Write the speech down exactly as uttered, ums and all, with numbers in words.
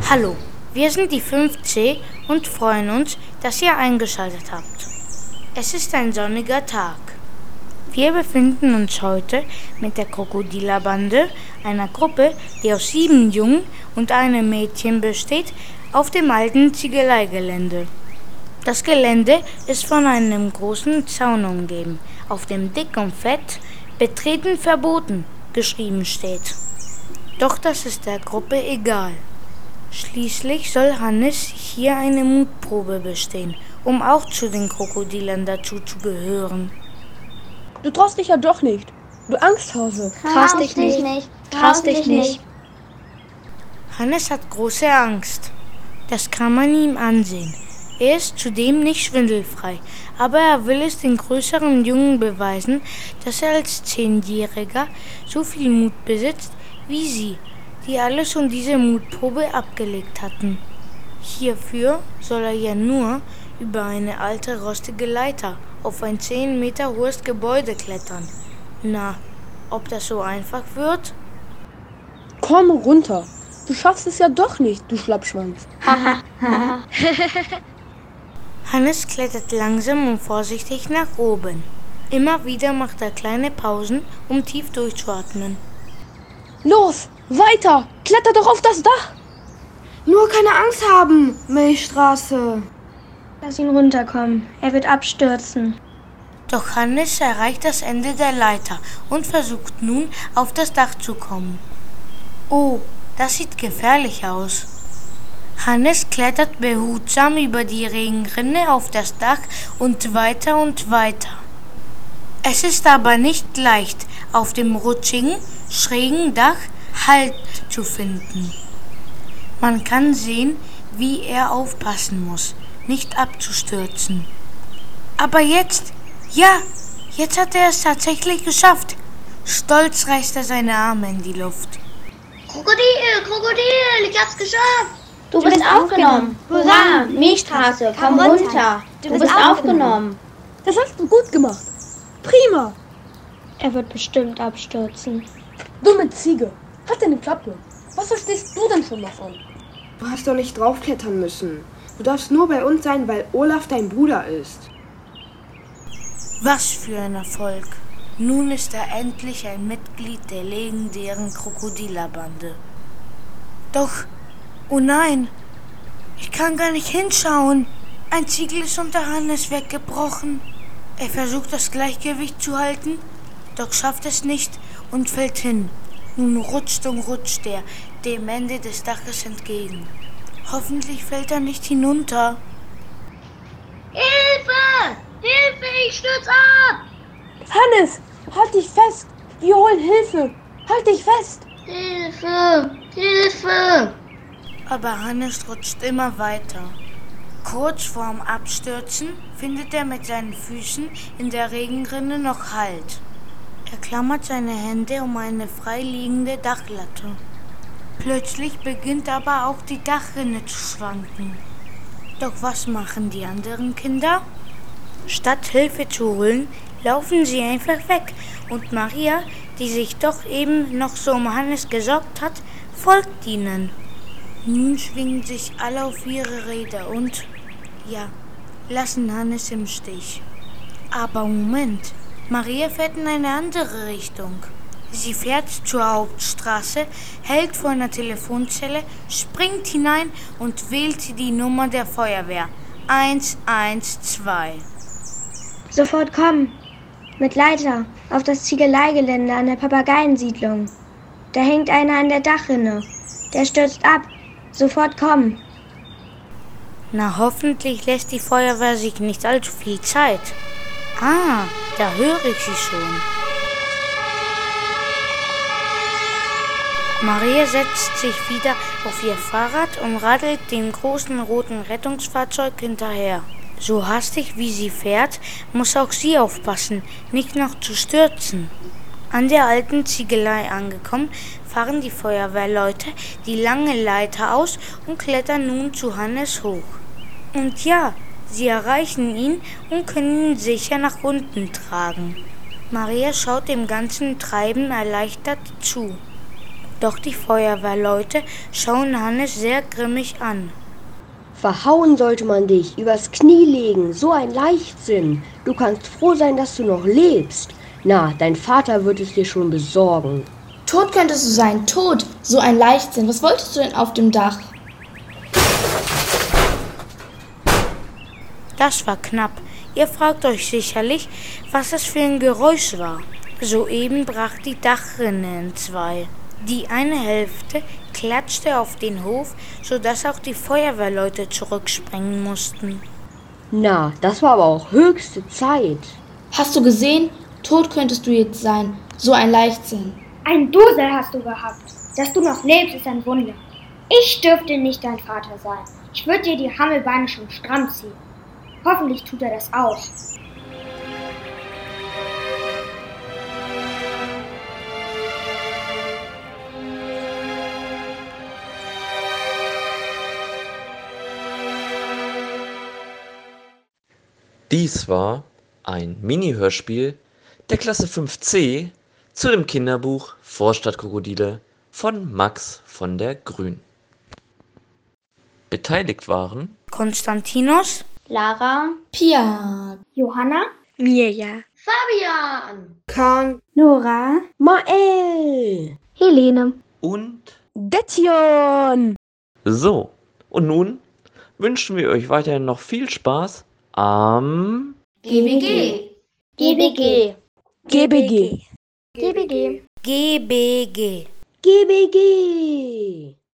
Hallo, wir sind die fünf C und freuen uns, dass ihr eingeschaltet habt. Es ist ein sonniger Tag. Wir befinden uns heute mit der Krokodilerbande, einer Gruppe, die aus sieben Jungen und einem Mädchen besteht, auf dem alten Ziegeleigelände. Das Gelände ist von einem großen Zaun umgeben, auf dem dick und fett »Betreten verboten« geschrieben steht. Doch das ist der Gruppe egal. Schließlich soll Hannes hier eine Mutprobe bestehen, um auch zu den Krokodilern dazu zu gehören. Du traust dich ja doch nicht. Du Angsthase. Traust dich nicht. Traust dich nicht. Hannes hat große Angst. Das kann man ihm ansehen. Er ist zudem nicht schwindelfrei, aber er will es den größeren Jungen beweisen, dass er als Zehnjähriger so viel Mut besitzt wie sie, die alle schon diese Mutprobe abgelegt hatten. Hierfür soll er ja nur über eine alte rostige Leiter auf ein zehn Meter hohes Gebäude klettern. Na, ob das so einfach wird? Komm runter. Du schaffst es ja doch nicht, du Schlappschwanz. Hannes klettert langsam und vorsichtig nach oben. Immer wieder macht er kleine Pausen, um tief durchzuatmen. Los, weiter! Kletter doch auf das Dach! Nur keine Angst haben, Milchstraße. Lass ihn runterkommen. Er wird abstürzen. Doch Hannes erreicht das Ende der Leiter und versucht nun, auf das Dach zu kommen. Oh, das sieht gefährlich aus. Hannes klettert behutsam über die Regenrinne auf das Dach und weiter und weiter. Es ist aber nicht leicht, auf dem rutschigen, schrägen Dach Halt zu finden. Man kann sehen, wie er aufpassen muss, nicht abzustürzen. Aber jetzt, ja, jetzt hat er es tatsächlich geschafft. Stolz reißt er seine Arme in die Luft. Krokodil, Krokodil, ich hab's geschafft. Du, du bist aufgenommen. Hurra, Milchstraße, komm runter. Du, du bist aufgenommen. Das hast du gut gemacht. Prima. Er wird bestimmt abstürzen. Dumme Ziege. Halt deine Klappe. Was verstehst du denn schon davon? Du hast doch nicht draufklettern müssen. Du darfst nur bei uns sein, weil Olaf dein Bruder ist. Was für ein Erfolg. Nun ist er endlich ein Mitglied der legendären Krokodilerbande. Doch, oh nein, ich kann gar nicht hinschauen. Ein Ziegel ist unter Hannes weggebrochen. Er versucht das Gleichgewicht zu halten, doch schafft es nicht und fällt hin. Nun rutscht und rutscht er dem Ende des Daches entgegen. Hoffentlich fällt er nicht hinunter. Hilfe! Hilfe, ich stürz ab! Hannes, halt dich fest! Wir holen Hilfe! Halt dich fest! Hilfe! Hilfe! Aber Hannes rutscht immer weiter. Kurz vorm Abstürzen findet er mit seinen Füßen in der Regenrinne noch Halt. Er klammert seine Hände um eine freiliegende Dachlatte. Plötzlich beginnt aber auch die Dachrinne zu schwanken. Doch was machen die anderen Kinder? Statt Hilfe zu holen, laufen sie einfach weg und Maria, die sich doch eben noch so um Hannes gesorgt hat, folgt ihnen. Nun schwingen sich alle auf ihre Räder und, ja, lassen Hannes im Stich. Aber Moment, Maria fährt in eine andere Richtung. Sie fährt zur Hauptstraße, hält vor einer Telefonzelle, springt hinein und wählt die Nummer der Feuerwehr. eins eins zwei. Sofort kommen. Mit Leiter auf das Ziegeleigelände an der Papageiensiedlung. Da hängt einer an der Dachrinne. Der stürzt ab. Sofort kommen. Na, hoffentlich lässt die Feuerwehr sich nicht allzu viel Zeit. Ah, da höre ich sie schon. Maria setzt sich wieder auf ihr Fahrrad und radelt dem großen roten Rettungsfahrzeug hinterher. So hastig wie sie fährt, muss auch sie aufpassen, nicht noch zu stürzen. An der alten Ziegelei angekommen, fahren die Feuerwehrleute die lange Leiter aus und klettern nun zu Hannes hoch. Und ja, sie erreichen ihn und können ihn sicher nach unten tragen. Maria schaut dem ganzen Treiben erleichtert zu. Doch die Feuerwehrleute schauen Hannes sehr grimmig an. Verhauen sollte man dich, übers Knie legen, so ein Leichtsinn. Du kannst froh sein, dass du noch lebst. Na, dein Vater wird es dir schon besorgen. Tot könntest du sein, tot. So ein Leichtsinn. Was wolltest du denn auf dem Dach? Das war knapp. Ihr fragt euch sicherlich, was das für ein Geräusch war. Soeben brach die Dachrinne in zwei. Die eine Hälfte klatschte auf den Hof, sodass auch die Feuerwehrleute zurückspringen mussten. Na, das war aber auch höchste Zeit. Hast du gesehen? Tot könntest du jetzt sein. So ein Leichtsinn. Ein Dusel hast du gehabt. Dass du noch lebst, ist ein Wunder. Ich dürfte nicht dein Vater sein. Ich würde dir die Hammelbeine schon stramm ziehen. Hoffentlich tut er das auch. Dies war ein Mini-Hörspiel der Klasse fünf C zu dem Kinderbuch Vorstadtkrokodile von Max von der Grün. Beteiligt waren Konstantinos, Lara, Pia, Johanna, Mirja, Fabian, Kahn, Nora, Mael! Helene. und Detjon. so. Und nun wünschen wir euch weiterhin noch viel Spaß am G B G. G B G. G B G. G B G. G B G. G B G!